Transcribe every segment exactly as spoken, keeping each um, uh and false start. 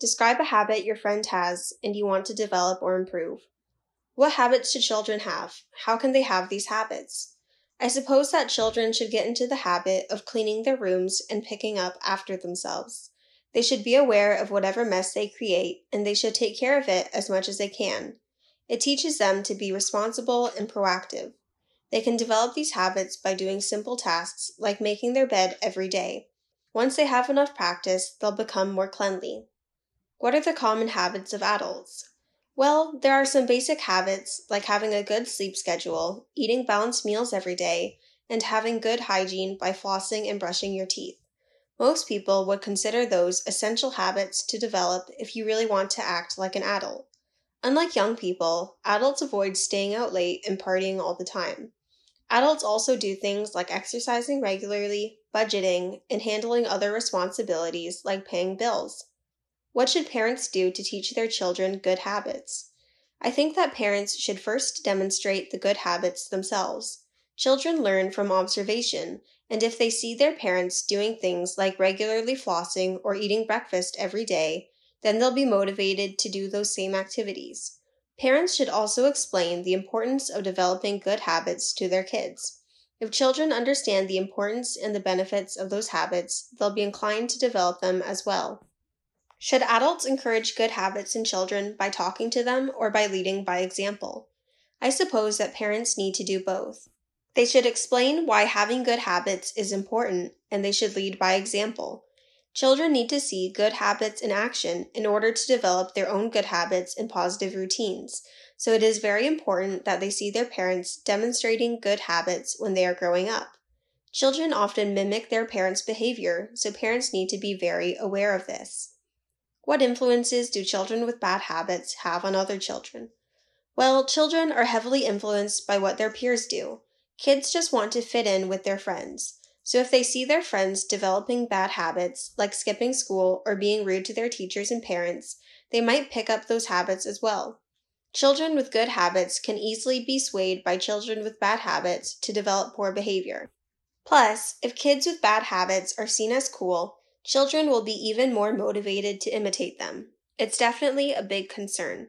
Describe a habit your friend has and you want to develop or improve. What habits should children have? How can they have these habits? I suppose that children should get into the habit of cleaning their rooms and picking up after themselves. They should be aware of whatever mess they create, and they should take care of it as much as they can. It teaches them to be responsible and proactive. They can develop these habits by doing simple tasks like making their bed every day. Once they have enough practice, they'll become more cleanly. What are the common habits of adults? Well, there are some basic habits like having a good sleep schedule, eating balanced meals every day, and having good hygiene by flossing and brushing your teeth. Most people would consider those essential habits to develop if you really want to act like an adult. Unlike young people, adults avoid staying out late and partying all the time. Adults also do things like exercising regularly, budgeting, and handling other responsibilities like paying bills. What should parents do to teach their children good habits? I think that parents should first demonstrate the good habits themselves. Children learn from observation, and if they see their parents doing things like regularly flossing or eating breakfast every day, then they'll be motivated to do those same activities. Parents should also explain the importance of developing good habits to their kids. If children understand the importance and the benefits of those habits, they'll be inclined to develop them as well. Should adults encourage good habits in children by talking to them or by leading by example? I suppose that parents need to do both. They should explain why having good habits is important, and they should lead by example. Children need to see good habits in action in order to develop their own good habits and positive routines, so it is very important that they see their parents demonstrating good habits when they are growing up. Children often mimic their parents' behavior, so parents need to be very aware of this. What influences do children with bad habits have on other children? Well, children are heavily influenced by what their peers do. Kids just want to fit in with their friends. So if they see their friends developing bad habits, like skipping school or being rude to their teachers and parents, they might pick up those habits as well. Children with good habits can easily be swayed by children with bad habits to develop poor behavior. Plus, if kids with bad habits are seen as cool, children will be even more motivated to imitate them. It's definitely a big concern.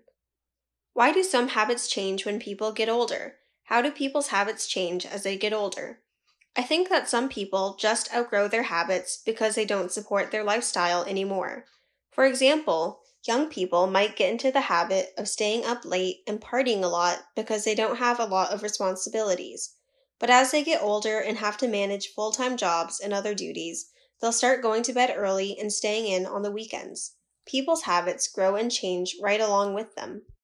Why do some habits change when people get older? How do people's habits change as they get older? I think that some people just outgrow their habits because they don't support their lifestyle anymore. For example, young people might get into the habit of staying up late and partying a lot because they don't have a lot of responsibilities. But as they get older and have to manage full-time jobs and other duties, they'll start going to bed early and staying in on the weekends. People's habits grow and change right along with them.